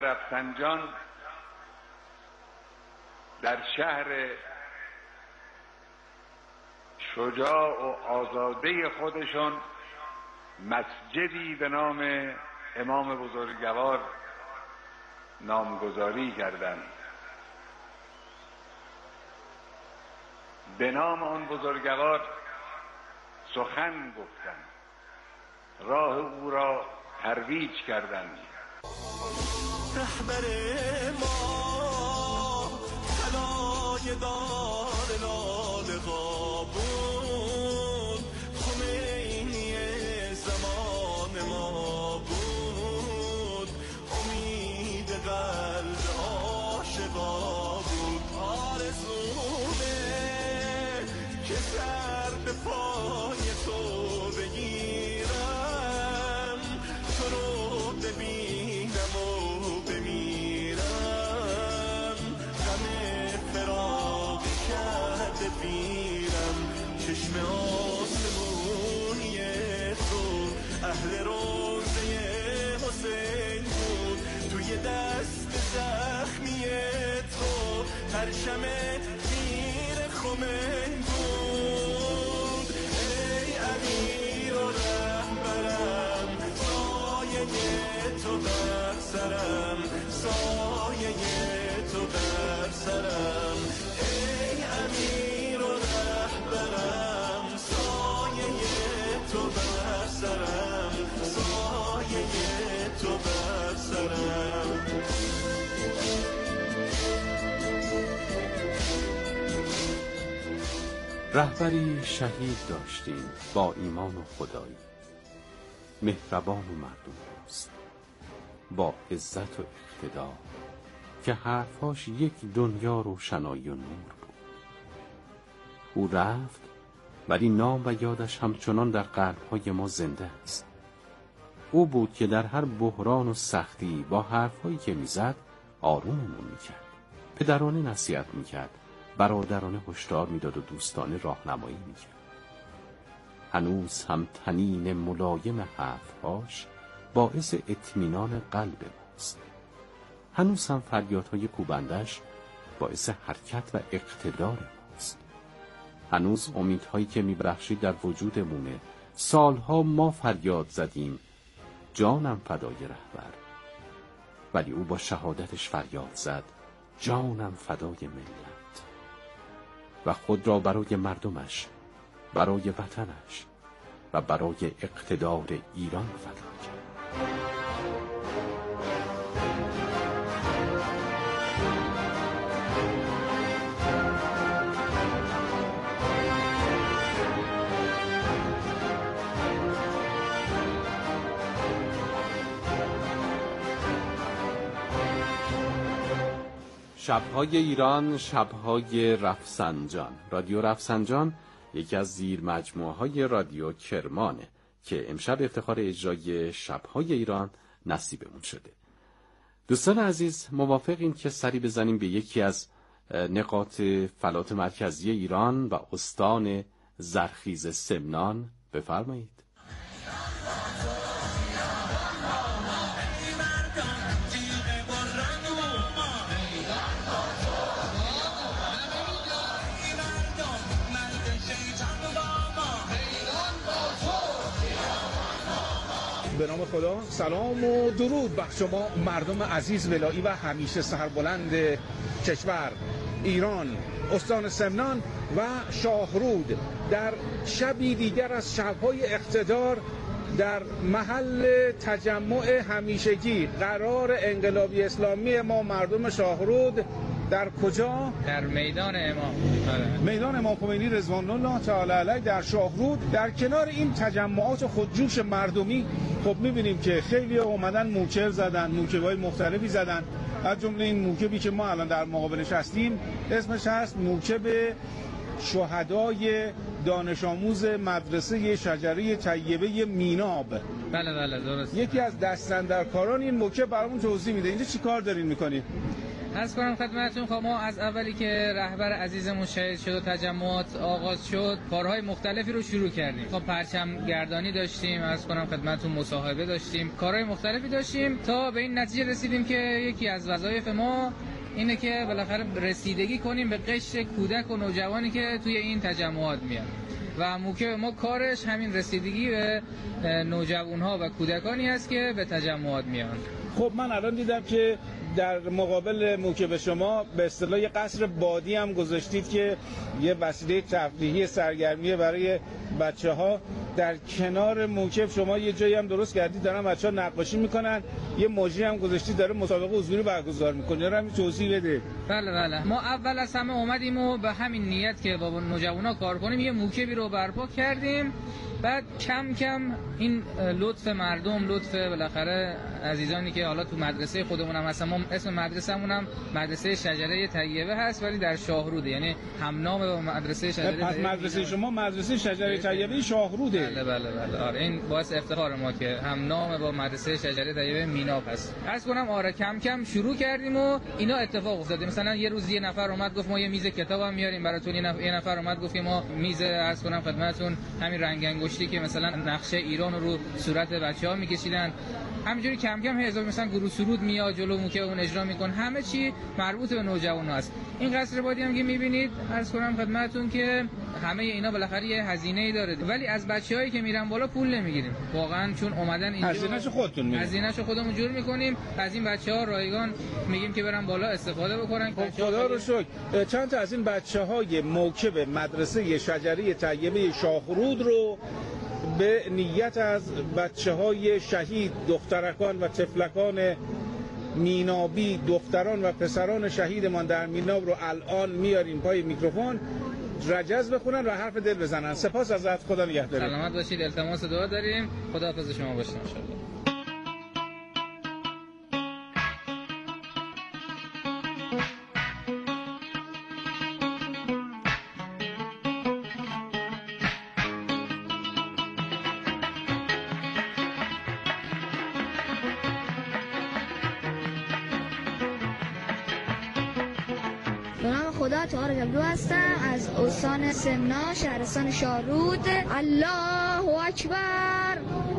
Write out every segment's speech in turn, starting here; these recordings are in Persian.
رفسنجان در شهر شجاع و آزاده خودشون مسجدی به نام امام بزرگوار نامگذاری کردند. به نام آن بزرگوار سخن گفتند، راه او را ترویج کردند. رهبر ما طلای دار لاله بود، خمینی زمان ما بود، امید قلب عاشقا بود. آرزومه که سر به پای تو بگیرم، تو رو ببینم و بمیرم، غم فراق کرده پیرم. چشم آسمونی تو اهل روزه حسین بود، توی دست زخمی تو پرچم تیر خمین بود. ای امیر و رهبرم، سایه تو بر سرم، سایه تو بر سرم. ای امیر و رهبرم، سایه تو بر سرم، سایه تو بر سرم. رهبری شهید داشتیم با ایمان و خدایی، مهربان و مردم دوست، با عزت و اقتدار، که حرفاش یک دنیا روشنایی و نور بود. او رفت ولی نام و یادش همچنان در قلب‌های ما زنده است. او بود که در هر بحران و سختی با حرفایی که میزد آروممون میکرد، پدرانه نصیحت میکرد، برادرانه هشدار میداد و دوستانه راهنمایی میکرد. هنوز هم طنین ملایم حرفهاش باعث اطمینان قلب ماست. هنوز هم فریادهای کوبندش باعث حرکت و اقتدار ماست. هنوز امیدهایی که میبخشید در وجودمونه. سالها ما فریاد زدیم جانم فدای رهبر، ولی او با شهادتش فریاد زد جانم فدای ملت، و خود را برای مردمش، برای وطنش و برای اقتدار ایران فدا کرد. شب‌های ایران، شب‌های رفسنجان. رادیو رفسنجان یکی از زیر مجموعه‌های رادیو کرمانه که امشب افتخار اجرای شب‌های ایران نصیبمون شده. دوستان عزیز، موافقین که سری بزنیم به یکی از نقاط فلات مرکزی ایران و استان زرخیز سمنان؟ بفرمایید. به نام خدا، سلام و درود بر شما مردم عزیز ولایی و همیشه سربلند کشور ایران، استان سمنان و شاهرود، در شبی دیگر از شب‌های اقتدار در محل تجمع همیشگی قرار انقلابی اسلامی ما مردم شاهرود. در کجا؟ در میدان امام، میدان امام خمینی رضوان الله تعالی علیه در شاهرود. در کنار این تجمعات خودجوش مردمی خب می‌بینیم که خیلی اومدن موکب زدن، موکب‌های مختلفی زدن. از جمله این موکبی که ما الان در مقابلش هستیم اسمش هست موکب شهدای دانش آموز مدرسه شجره طیبه میناب. بله درست. یکی از دست‌اندرکاران این موکب برامون توضیح میده. اینجا چی کار دارین میکنید؟ عرض کنم خدمتتون، خب ما از اولی که رهبر عزیزمون شهید شد و تجمعات آغاز شد کارهای مختلفی رو شروع کردیم. خب پرچم گردانی داشتیم، عرض کنم خدمتتون مصاحبه داشتیم، کارهای مختلفی داشتیم تا به این نتیجه رسیدیم که یکی از وظایف ما اینه که بالاخره رسیدگی کنیم به قشر کودک و نوجوانی که توی این تجمعات میاد و موکب ما کارش همین رسیدگی به نوجوانها و کودکانی است که به تجمعات میان. خب من الان دیدم که در مقابل موکب شما به اصطلاح یه قصر بادی هم گذاشتید که یه وسیله تفریحی سرگرمی برای بچه‌ها. در کنار موکب شما یه جایی هم درست کردید دارن بچه‌ها نقاشی میکنن، یه مجری هم گذاشتید داره مسابقه حضوری برگزار میکنه. رو همین توضیح بده. بله ما اول از همه اومدیم و به همین نیت که با نوجوانا کار کنیم یه موکبی رو برپا کردیم. بعد کم کم این لطف مردم، لطف بالاخره عزیزانی که حالا تو مدرسه خودمون هم هستن، ما اسم مدرسه‌مون هم مدرسه شجره طیبه هست ولی در شاهروده، یعنی همنام با مدرسه شجره طیبه. پس مدرسه شما مدرسه شجره طیبه شاهروده. بله آره، این باعث افتخار ما که همنام با مدرسه شجره طیبه میناپ هست. عرض کنم آره کم کم شروع کردیم و اینا اتفاق افتاده. مثلا یه روز یه نفر اومد گفت ما یه میز کتابم میاریم براتون، یه نفر اومد گفت ما میز عرض کنم خدمتتون همین رنگ انگشتی که مثلا نقشه ایران رو صورت بچه‌ها می‌کشیدن. همینجوری کم کم حساب مثلا گروه سرود میاد جلو موکب اون اجرا میکن، همه چی مربوط به نوجوان است. این قصر بادی هم که میبینید عرض کنم خدمتتون که همه اینا بالاخره یه هزینه‌ای داره ولی از بچه‌هایی که میرن بالا پول نمیگیریم واقعا، چون اومدن اینجا هزینه‌شو خودتون میگیرید، هزینه‌شو خودمون جور میکنیم، از این بچه‌ها رایگان میگیم که برن بالا استفاده بکنن. خدا رو شکر چند تا از این بچه‌های موکب مدرسه شجره طیبه شاهرود رو به نیت از بچه‌های شهید دخترکان و طفلکان مینابی، دختران و پسران شهیدمان در میناب رو الان میاریم پای میکروفون رجز بخونن و حرف دل بزنن. سپاس ازت، خدا نگهدار. سلامت باشید، التماس دعا داریم، خداحافظ شما باشید ان شاءالله. خدا طاهر جبلو هستم از استان سمنان شهرستان شاهرود. الله اکبر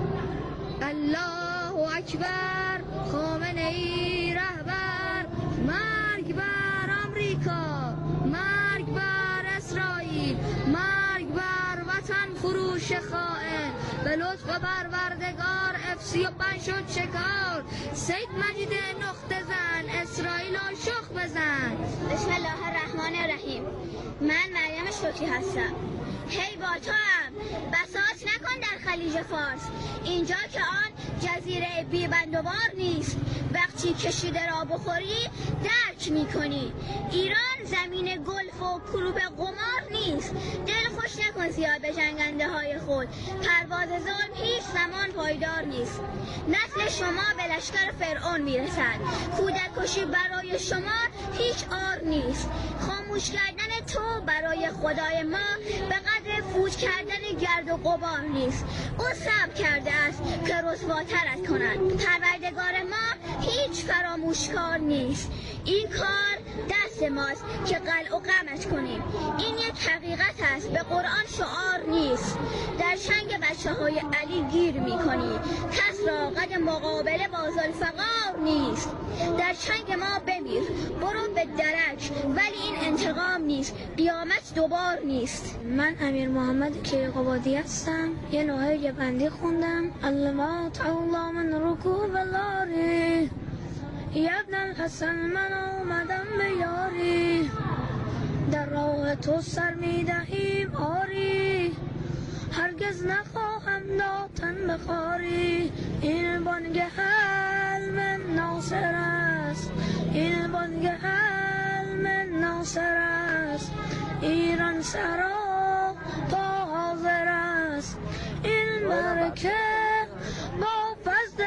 الله اکبر. خامنه ای رهبر، مرگ بر آمریکا، مرگ بر اسرائیل، مرگ بر وطن فروش خائن. به لطف پروردگار F35 شد شکار. سید مجید نقطه زن، اسرائیل شخ بزن. بسم الله الرحمن الرحیم. من مریم شکری هستم. هی با تو هم بساط نکن در خلیج فارس، اینجا که آن جزیره بی بندوبار نیست. وقتی کشیده را بخوری درک میکنی. ایران زمین گلف و کلوب قمار نیست. دل خوش نکن زیاد به جنگنده های خود. پرواز ظلم هیچ زمان پایدار نیست. نسل شما به لشکر فرعون میرسد. کودک کشی برای شما هیچ عار نیست. خاموش کردن تو برای خدای ما به قدر فوت کردن گرد و غبار نیست. او صبر کرده است که رسواترت کند. پروردگار ما هیچ فراموشکار نیست. این کار دست ماست که قلع و قمع کنیم. این یک حقیقت است، به قرآن شعار نیست. در چنگ بچه‌های علی گیر می‌کنی. کس را قد مقابله با ذوالفقار نیست. در چنگ ما بمیر، برو به درک، ولی این انتقام نیست. قیامت دوبار نیست. من امیر محمد کیقوبادی هستم. یه نوحه بندی خوندم. علمات الله من رکوب لاری، ابن الحسن من آمدم به یاری. در راه تو سر میدهیم آری، هرگز نخواهم دادن بخاری. این بانگ حلم ناصر است، این بانگ حلم ناصر است. ایران سرا تا حاضر است. این مرکه با فضل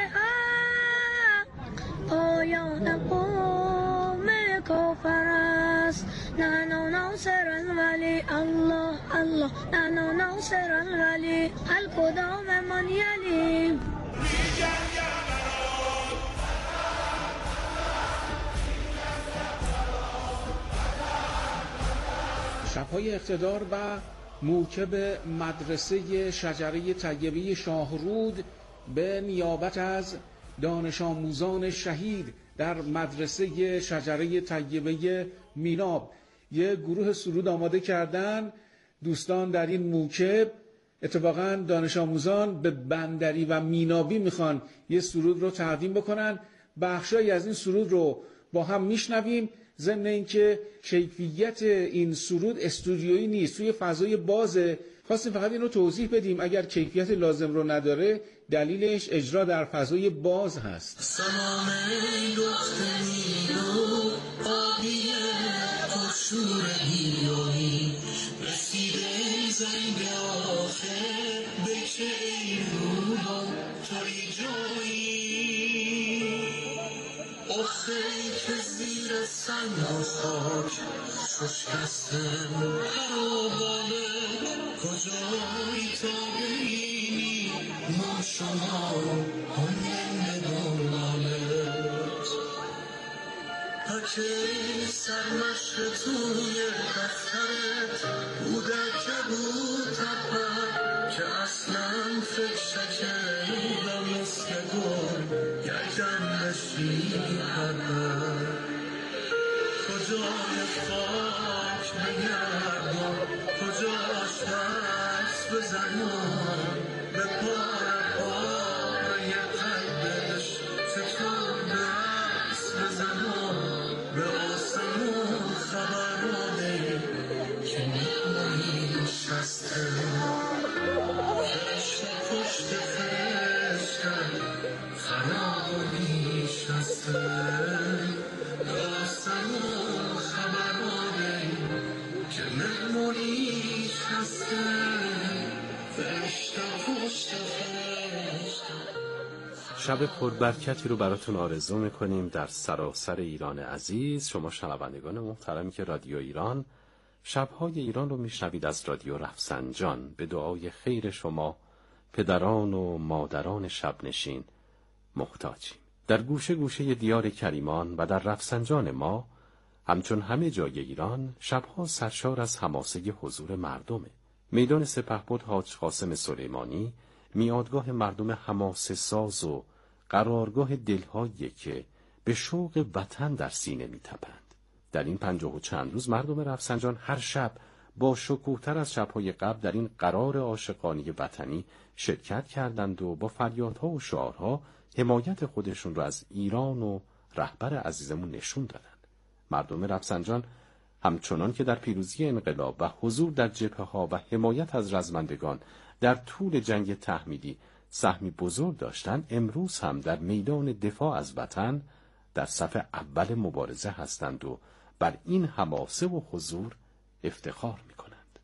حق پایان قوم کافر است. نحن ناصر الولی الله الله، نحن ناصر الولی الکدام من یلی. شب‌های اقتدار و موکب مدرسه شجره طیبه شاهرود به نیابت از دانش آموزان شهید در مدرسه شجره طیبه میناب یه گروه سرود آماده کردن. دوستان در این موکب اتفاقا دانش آموزان به بندری و مینابی میخوان یه سرود رو تقدیم بکنن. بخشایی از این سرود رو با هم میشنویم. ضمن اینکه کیفیت این سرود استودیویی نیست، توی فضای بازه. خواستیم فقط این رو توضیح بدیم، اگر کیفیت لازم رو نداره دلیلش اجرا در فضای باز هست. سلام دخت نیلو آبی پرشور هیروی رسیده زنگ آخر بکه ای روبا توی جایی آخه که زیر سنگ و خاک ششکستم خرابانه کجایی تا بینی ما شما همین بدانمت پکه سرمشق توی دفترت بودک بود تپر که اصلا فکر شکیدم مثل گل یکم بشی هربر کجای خاک بگردم کجاش دست بزنم به پای قلبش چطور دست بزنم به آسمون خبر آده که میمونی شسته فرشته پشت فرشته خرابی شسته شب پربرکتی رو براتون آرزو میکنیم در سراسر ایران عزیز. شما شنوندگان محترمی که رادیو ایران شبهای ایران رو میشنوید از رادیو رفسنجان، به دعای خیر شما پدران و مادران شبنشین محتاجیم. در گوشه گوشه دیار کریمان و در رفسنجان ما همچون همه جای ایران شبها سرشار از حماسه حضور مردمه. میدان سپهبد حاج قاسم سلیمانی میادگاه مردم حماسه ساز و قرارگاه دلهایی که به شوق وطن در سینه میتپند. در این 50 و چند روز مردم رفسنجان هر شب با شکوه‌تر از شب‌های قبل در این قرار عاشقانه وطنی شرکت کردند و با فریادها و شعارها حمایت خودشون را از ایران و رهبر عزیزمون نشون دادند. مردم رفسنجان همچنان که در پیروزی انقلاب و حضور در جبهه‌ها و حمایت از رزمندگان در طول جنگ تحمیلی سهمی بزرگ داشتند، امروز هم در میدان دفاع از وطن در صف اول مبارزه هستند و بر این حماسه و حضور افتخار می‌کنند.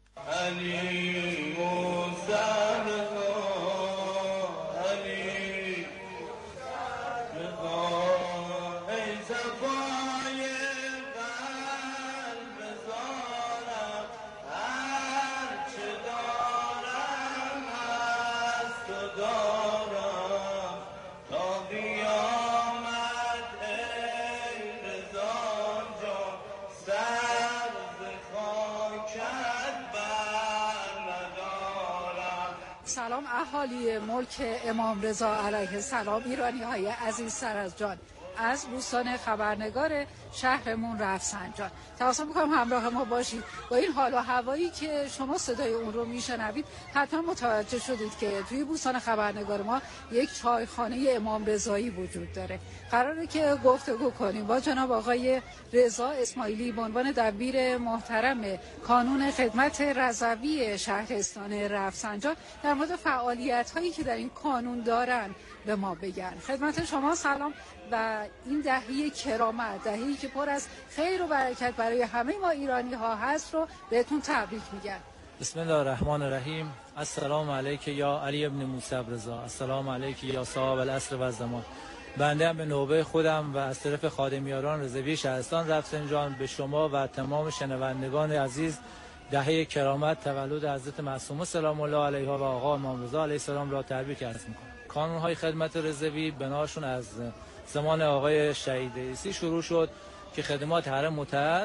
سلام اهالی ملک امام رضا علیه السلام، ایرانی های عزیز سر از جان، از بوستان خبرنگار شهرمون رفسنجان. توصیه میکنم همراه ما باشید. با این حال و هوایی که شما صدای اون رو میشنوید حتما متوجه شدید که توی بوستان خبرنگار ما یک چایخانه امام رضایی وجود داره. قراره که گفتگو کنیم با جناب آقای رضا اسماعیلی به عنوان دبیر محترم کانون خدمت رضوی شهرستان رفسنجان در مورد فعالیت هایی که در این کانون دارن به ما بگن. خدمت شما سلام و این دهه کرامت، دهه‌ای که پر از خیر و برکت برای همه ما ایرانی ها هست رو بهتون تبریک میگن. بسم الله الرحمن الرحیم. السلام علیک یا علی ابن موسی رضا، السلام علیک یا صاحب العصر و الزمان. بنده هم به نوبه خودم و از طرف خادمیاران رضوی شهرستان رفسنجان به شما و تمام شنوندگان عزیز دهه کرامت تولد حضرت معصومه سلام الله علیها و آقا امام رضا علیه السلام را تبریک عرض می‌کنم. کانون‌های خدمت رضوی بناشون از زمان آقای شهید رئیسی شروع شد که خدمات حرم مطهر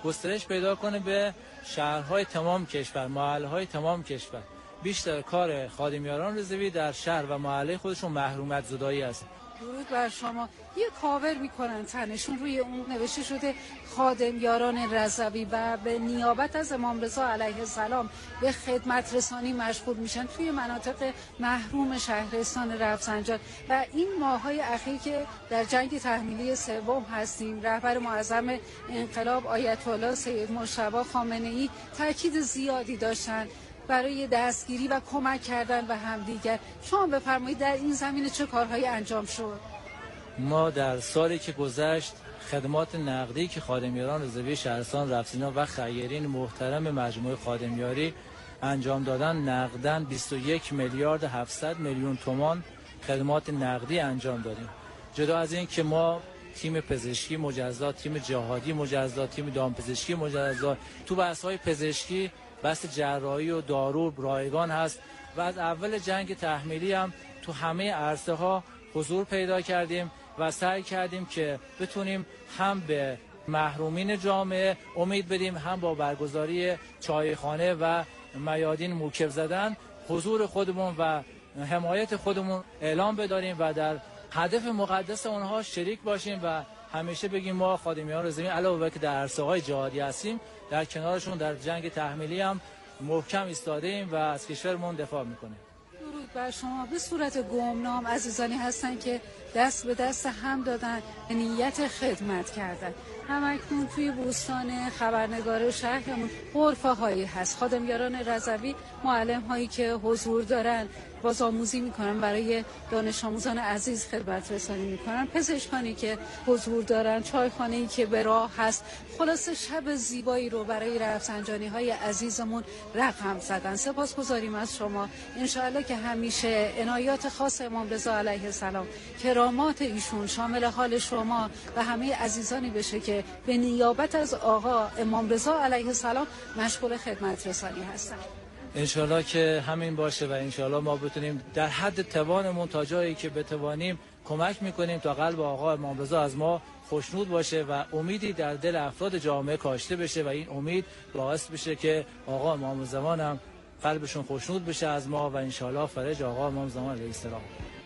گسترش پیدا کنه به شهرهای تمام کشور، محله‌های تمام کشور. بیشتر کار خادمیاران رضوی در شهر و محله خودشون محرومیت زدایی است. درود بر شما. یه کاور میکنن تنشون، روی اون نوشته شده خادمیاران رضوی و به نیابت از امام رضا علیه السلام به خدمت رسانی مشغول میشن توی مناطق محروم شهرستان رفسنجان. و این ماه‌های اخیر که در جنگ تحمیلی سوم هستیم، رهبر معظم انقلاب آیت الله سید مجتبی خامنه‌ای تاکید زیادی داشتن برای دستگیری و کمک کردن به همدیگر. شما بفرمایید در این زمینه چه کارهایی انجام شد؟ ما در سالی که گذشت خدمات نقدی که خادمیاران رضوی شهرستان رفسنجان و خیرین محترم مجموعه خادمیاری انجام دادن، نقداً 21 میلیارد 700 میلیون تومان خدمات نقدی انجام دادیم. جدا از این که ما تیم پزشکی مجزا، تیم جهادی مجزا، تیم دامپزشکی مجزا، تو بحث‌های پزشکی بحث جراحی و دارو رایگان هست و از اول جنگ تحمیلی هم تو همه عرصه‌ها حضور پیدا کردیم و سعی کردیم که بتونیم هم به محرومین جامعه امید بدیم، هم با برگزاری چایخانه و میادین موکب زدن حضور خودمون و حمایت خودمون اعلام بداریم و در هدف مقدس اونها شریک باشیم و همیشه بگیم ما خادمیان رضوی علاوه بر که در عرصه‌های جهادی هستیم، در کنارشون در جنگ تحمیلی هم محکم ایستاده ایم و از کشورمون دفاع میکنیم. درود بر شما. به صورت گمنام عزیزانی هستن که دست به دست هم دادن، نیت خدمت کردن. همکنون توی بوستان خبرنگار شهرمون غرفه هایی هست، خادمیاران رضوی معلم هایی که حضور دارن بازآموزی میکنن، برای دانش آموزان عزیز خدمت رسانی میکنن، پزشکانی که حضور دارن، چایخانه‌ای که به راه هست. خلاصه شب زیبایی رو برای رفسنجانی های عزیزمون رقم زدن. سپاسگزاریم از شما. انشاءالله که همیشه عنایات خاص امام رضا علیه السلام، کرامات ایشون شامل حال شما و همه عزیزانی بشه که به نیابت از آقا امام رضا علیه السلام مشغول خدمت رسانی هستن. انشالله که همین باشه و انشالله ما بتونیم در حد توانمون تا جایی که بتوانیم کمک میکنیم تا قلب آقا امام رضا از ما خوشنود باشه و امیدی در دل افراد جامعه کاشته بشه و این امید باعث بشه که آقا امام زمان هم قلبشون خوشنود بشه از ما و انشالله فرج آقا امام زمان علیه السلام.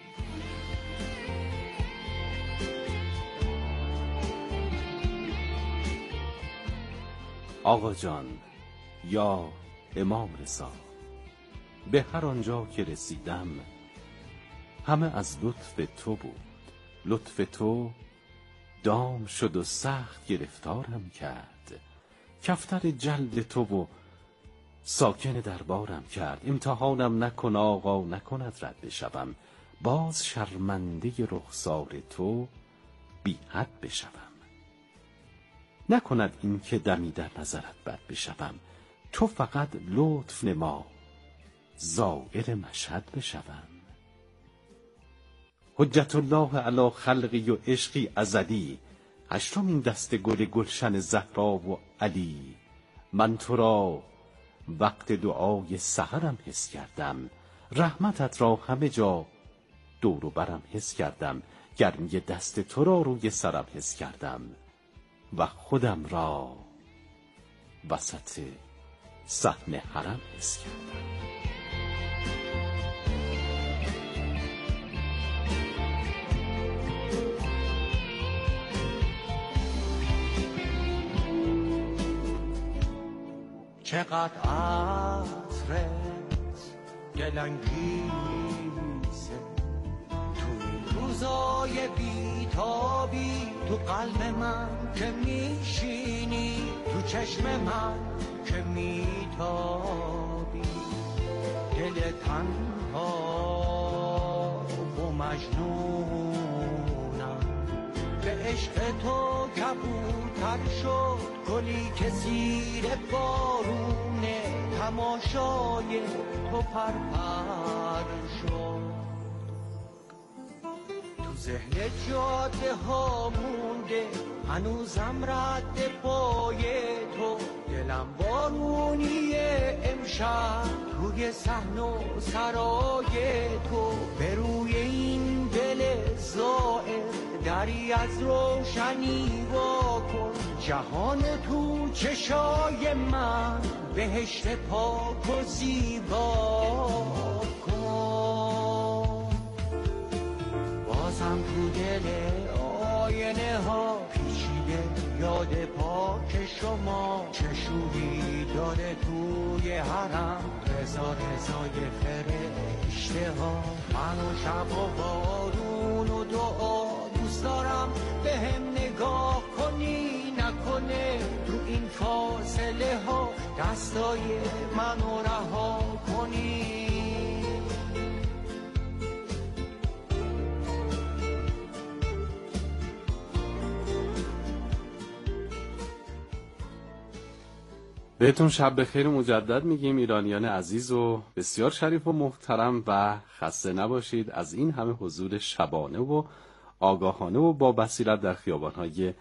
آقا جان یا امام رضا، به هر آنجا که رسیدم همه از لطف تو بود. لطف تو دام شد و سخت گرفتارم کرد، کفتر جلد تو و ساکن دربارم کرد. امتحانم نکن آقا نکند رد بشوم، باز شرمنده رخسار تو بی حد بشوم. نکند این که دمی در نظرت بد بشوم، تو فقط لطف نما زائر مشهد بشوم. حجت الله علی خلقی و عشقی ازلی، هشتمین دست گل گلشن زهرا و علی. من تو را وقت دعای سحرم حس کردم، رحمتت را همه جا دور و برم حس کردم. گرمی دست تو را روی سرم حس کردم و خودم را وسط صحن حرم حس کردم. چقدر عطرت دلانگیزه تو این روزای بیتابی، تو قلب من که میشینی، تو چشم من که میتابی. دل تنها و مجنونم به عشق تو کبوتر شد، گلی که زیر بارونه تماشای تو پرپر شد. تو ذهن جاده ها مونده هنوزم رد پای تو، دلم بارونیه امشب روی صحن و سرای تو. به روی این دل زائر دری از روشنی واکن، جهان تو چشای من بهشت پاک و زیبا کن. بازم تو دل آینه ها پیچیده یاد پاک شما، چشوری داده توی حرم رضا رضای فرشته ها. من و شب و بارون و دعا دوست دارم به هم نگاه کنی، نکنه تو این فاصله ها دستای منو رها کنی. بهتون شب بخیر مجدد میگیم ایرانیان عزیز و بسیار شریف و محترم، و خسته نباشید از این همه حضور شبانه و آگاهانه و با بصیرت در خیابان‌های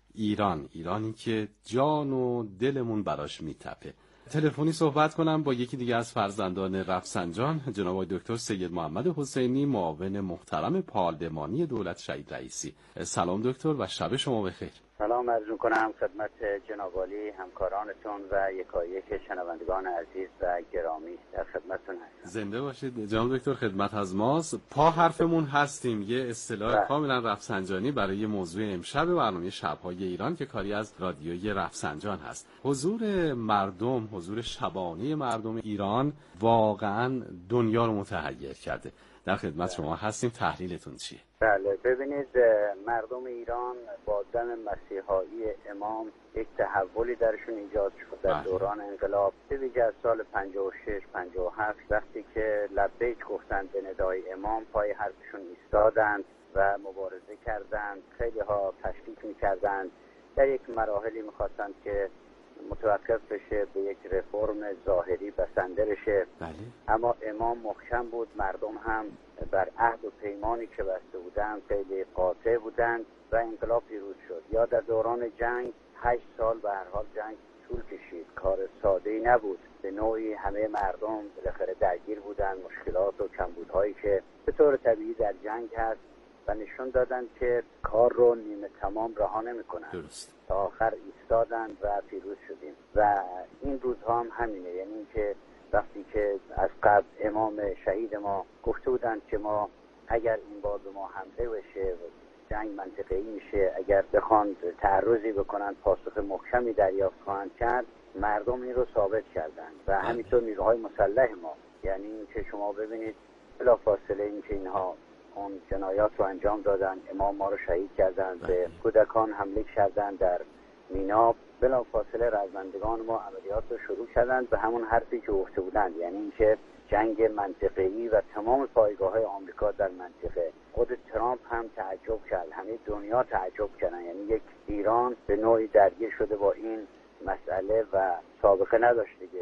ایرانی که جان و دلمون براش میتپه. تلفنی صحبت کنم با یکی دیگه از فرزندان رفسنجان، جناب آقای دکتر سید محمد حسینی، معاون محترم پارلمانی دولت شهید رئیسی. سلام دکتر و شب شما بخیر. سلام عرض می‌کنم خدمت جناب عالی، همکارانتون و یکایک شنوندگان عزیز و گرامی، در خدمتتون هستم. زنده باشید جناب دکتر. خدمت از ماست. پا حرفمون هستیم، یه اصطلاح کاملا رفسنجانی برای موضوع امشب برنامه شب‌های ایران که کاری از رادیوی رفسنجان هست. حضور مردم، حضور شبانه مردم ایران واقعا دنیا رو متحیر کرده. در خدمت شما هستیم، تحلیلتون چیه؟ بله، ببینید مردم ایران با دم مسیحایی امام یک تحولی درشون ایجاد شد در دوران انقلاب، به ویژه از سال 56 57 وقتی که لبیک گفتند به ندای امام، پای حرفشون ایستادند و مبارزه کردند. خیلی ها تشکیک می‌کردند، در یک مراحلی می‌خواستند که متوقف بشه، به یک رفرم ظاهری بسنده بشه. اما امام محکم بود، مردم هم بر عهد و پیمانی که بسته بودند خیلی قاطع بودند و انقلاب پیروز شد. یا در دوران جنگ 8 سال به هر حال جنگ طول کشید، کار ساده‌ای نبود. به نوعی همه مردم بالاخره درگیر بودند، مشکلات و کمبودهایی که به طور طبیعی در جنگ هست و نشون دادن که کار رو نیمه تمام رها نمی‌کنن. تا آخر ایستادن و پیروز شدیم و این روزها هم همینه. یعنی اینکه وقتی که از قبل امام شهید ما گفته بودند که ما اگر این بار به ما حمله بشه جنگ منطقه‌ای میشه، اگر بخوان تعرضی بکنن پاسخ محکمی دریافت خواهند کرد، مردم این رو ثابت کردند و همینطور نیروهای مسلح ما. یعنی اینکه شما ببینید بلافاصله اینکه اینها اون جنایات رو انجام دادن، امام ما رو شهید کردند، به کودکان حمله کردن در مینا، بلافاصله رزمندگان ما عملیات رو شروع کردند به همون حرفی که گفته بودند. یعنی اینکه جنگ منطقه‌ای و تمام پایگاه‌های آمریکا در منطقه. خود ترامپ هم تعجب کرد، همه دنیا تعجب کردن. یعنی یک ایران به نوعی درگیر شده با این مسئله و سابقه نداشت دیگه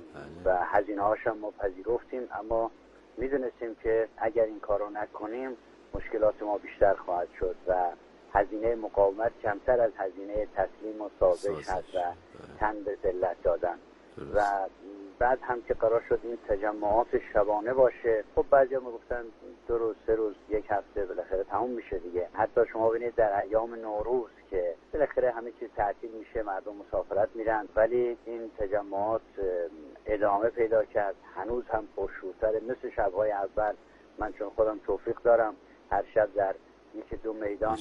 و هزینه‌هاش هم ما پذیرفتیم، اما میدونستیم که اگر این کارو نکنیم مشکلات ما بیشتر خواهد شد و هزینه مقاومت کمتر از هزینه تسلیم و سازش هست و تن به ذلت دادن. و بعد هم که قرار شد این تجمعات شبانه باشه، خب بعضیا میگفتن 2 روز 3 روز 1 هفته بالاخره تموم میشه دیگه. حتی شما ببینید در ایام نوروز که بالاخره همه چیز تعطیل میشه، مردم مسافرت میرن، ولی این تجمعات ادامه پیدا کرد. هنوز هم پرشورتره مثل شب‌های اول. من چون خودم توفیق دارم هر شب در 1-2 میدان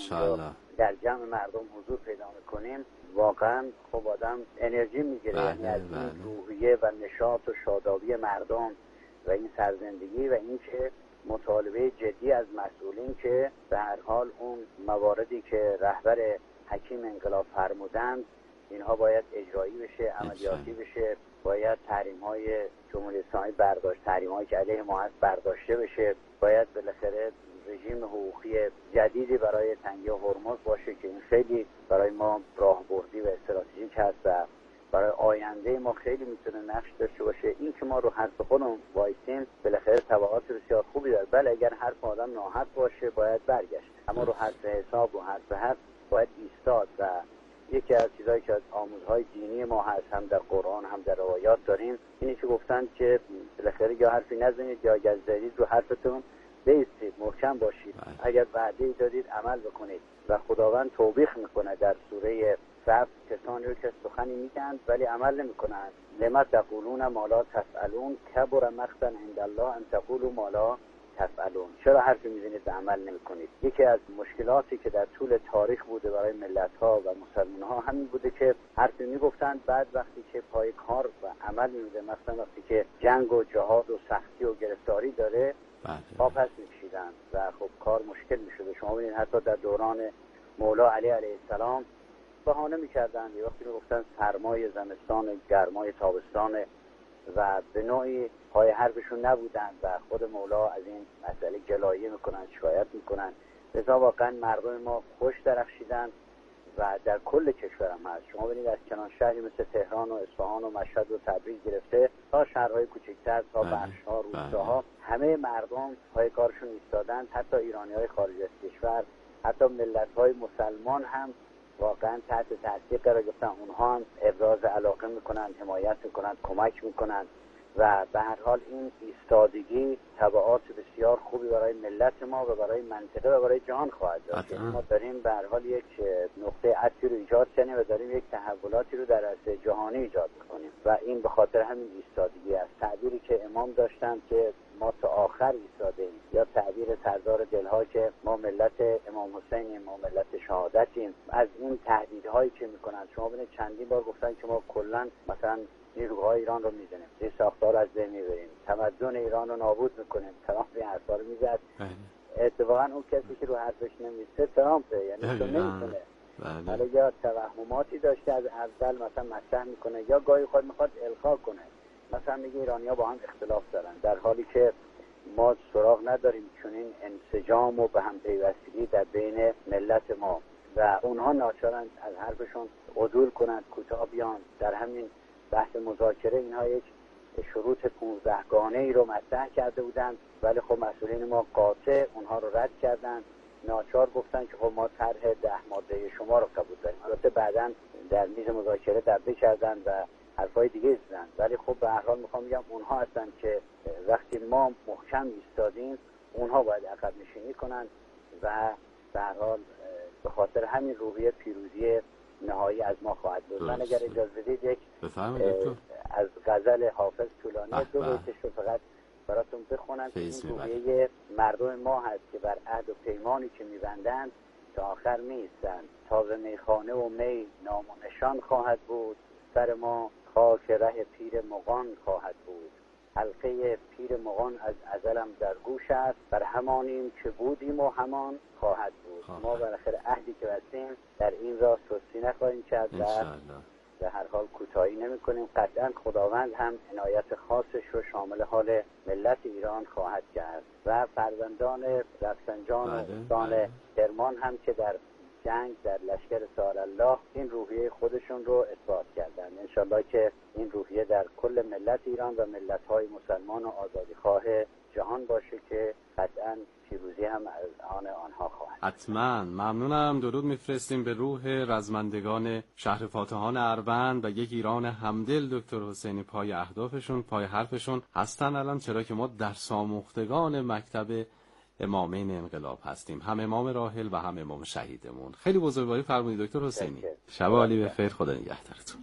در جمع مردم حضور پیدا میکنیم، واقعا خب آدم انرژی میگیره. یعنی از این روحیه و نشاط و شادابی مردم و این سرزندگی و این که مطالبه جدی از مسئولین که به هر حال اون مواردی که رهبر حکیم انقلاب فرمودند اینها باید اجرایی بشه، عملیاتی بشه، باید تحریم‌های جمهوری اسلامی برداشت، تحریم‌هایی که علیه ما هست برداشته بشه، باید بالاخره رژیم حقوقی جدیدی برای تنگی هرمز باشه که این خیلی برای ما راهبردی و استراتژیک هست و برای آینده ما خیلی میتونه نقش داشته باشه. این که ما رو حرف خودمون وایسیم بالاخره تبعات بسیار خوبی داره. بله اگر حرف آدم ناحق باشه باید برگشت، اما رو حرف حساب و حرف حق باید ایستاد. و یکی از چیزایی که از آموزهای دینی ما هست، هم در قرآن هم در روایات داریم، اینی که گفتن که بالاخره یا حرفی نزنید یا اگر زدید رو حرفتون بیستید، محکم باشید، اگر وعده دادید عمل بکنید. و خداوند توبیخ میکنه در سوره صف کسانی رو که سخنی میگن ولی عمل نمیکنن. لما تقولون ما لا تفعلون کبر مقتا عند الله ان تقولوا ما لا تفعلون. چرا حرف میزنید و عمل نمیکنید؟ یکی از مشکلاتی که در طول تاریخ بوده برای ملت‌ها و مسلمان‌ها همین بوده که حرفی میگفتن، بعد وقتی که پای کار و عمل میوده، مثلا وقتی که جنگ و جهاد و سختی و گرفتاری داره پا پس میکشیدن و خب کار مشکل میشده. شما ببینید حتی در دوران مولا علی علیه السلام بهانه میکردن، یه وقتی میگفتن سرمای زمستان، گرمای تابستان و به نوعی پای حرفشون نبودن و خود مولا از این مسئله گلایه میکنن، شکایت میکنن. لذا واقعا مردم ما خوش درخشیدن و در کل کشورم هست. شما ببینید از چنان شهری مثل تهران و اصفهان و مشهد و تبریز گرفته تا شهرهای کوچکتر تا بخش‌ها، روستاها، همه مردم پای کارشون ایستادن. حتی ایرانی‌های خارج از کشور، حتی ملت‌های مسلمان هم واقعا تحت تاثیر قرار گرفتن. اونها هم ابراز علاقه میکنن، حمایت میکنن، کمک میکنن و به هر حال این ایستادگی تبعات بسیار خوبی برای ملت ما و برای منطقه و برای جهان خواهد داشت. ما داریم به هر حال یک نقطه عطفی رو ایجاد کنیم و داریم یک تحولاتی رو در عرصه جهانی ایجاد میکنیم و این به خاطر همین ایستادگی است. تعبیری که امام داشتن که ما تا آخر ایستاده ایم، یا تعبیر سردار دلها که ما ملت امام حسینیم، ما ملت شهادتیم. از این تهدیدهایی که میکنن، شما ببینید چندین بار گفتن که ما کلا مثلا نیروهای ایران رو میزنیم، این ساختار رو از بین میبریم، تمدن ایران رو نابود میکنیم، تمام این حرفا رو میزد. اتفاقا اون کسی که رو حرفش نمیسته ترامپه، یعنی تو نمیتونه. حالا یا توهماتی داشته از اول مثلا مطرح میکنه یا گاهی خود میخواد القا کنه، مثلا میگه ایرانی‌ها با هم اختلاف دارن، در حالی که ما سراغ نداریم چون این انسجام و به هم پیوستگی در بین ملت ما و اونها ناچارن از حرفشون عدول کنند، کوتاه بیان. در همین بحث مذاکره اینها یک شروط 15 گانه ای رو مطرح کرده بودند ولی خب مسئولین ما قاطع اونها رو رد کردن. ناچار گفتن که خب ما طرح 10 ماده شما رو قبول داریم. البته بعداً در میز مذاکره دبه کردن و حرفای دیگه زدن، ولی خب به هر حال میخوام بگم اونها هستن که وقتی ما محکم ایستادیم اونها باید عقب نشینی کنن و به هر حال به خاطر همین روحیه پیروزی نهایی از ما خواهد بود. من اگر اجازه بدید یک از غزل حافظ طولانی 2 بیتش رو فقط براتون بخونم. این روحیه مردم ما هست که بر عهد و پیمانی که میبندند تا آخر میستند. تا به میخانه و می نام و نشان خواهد بود، سر ما خاک ره پیر مغان خواهد بود. حلقه پیر مغان از ازلم در گوش است، بر همانیم که بودیم و همان خواهد بود. ما بالاخره عهدی که بستیم در این راه سستی نخواهیم کرد و به هر حال کوتاهی نمی کنیم. قطعا خداوند هم عنایت خاصش رو شامل حال ملت ایران خواهد کرد و فرزندان رفسنجان و استان کرمان هم که در جنگ در لشکر سال الله این روحیه خودشون رو اثبات کردن. انشالله که این روحیه در کل ملت ایران و ملت‌های مسلمان و آزادیخواه جهان باشه که قطعاً پیروزی هم از آن آنها خواهد. حتما ممنونم. درود میفرستیم به روح رزمندگان شهر فاتحان اروند و یک ایران همدل. دکتر حسینی پای اهدافشون، پای حرفشون هستن الان، چرا که ما در ساموختگان مکتب امامین انقلاب هستیم، هم امام راحل و هم امام شهیدمون. خیلی بزرگواری فرمودید دکتر حسینی. شب عالی بخیر، خدا نگهدارتون.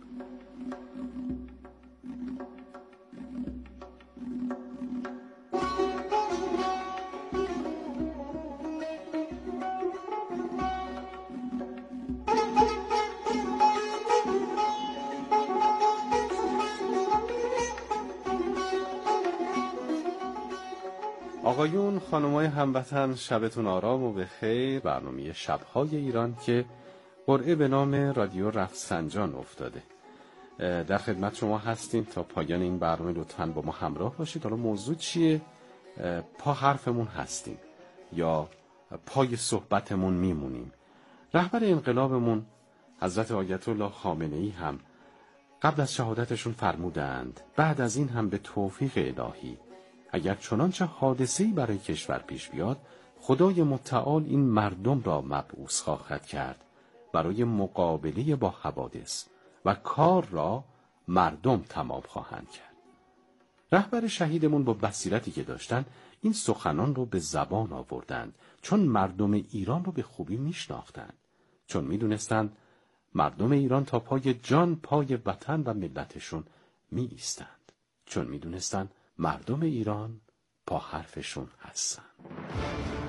آقایون، خانمای هموطن، شبتون آرام و بخیر. برنامه شب‌های ایران که قرعه به نام رادیو رفسنجان افتاده در خدمت شما هستیم. تا پایان این برنامه لطفاً با ما همراه باشید. حالا موضوع چیه؟ پا حرفمون هستیم یا پای صحبتمون میمونیم. رهبر انقلابمون حضرت آیت الله خامنه‌ای هم قبل از شهادتشون فرمودند بعد از این هم به توفیق الهی اگر چنانچه حادثه‌ای برای کشور پیش بیاد، خدای متعال این مردم را مبعوث خواهد کرد برای مقابله با حوادث و کار را مردم تمام خواهند کرد. رهبر شهیدمون با بصیرتی که داشتن این سخنان رو به زبان آوردند، چون مردم ایران رو به خوبی میشناختند، چون میدونستند مردم ایران تا پای جان پای وطن و ملتشون می ایستند، چون می دونستن مردم ایران پا حرفشون هستن.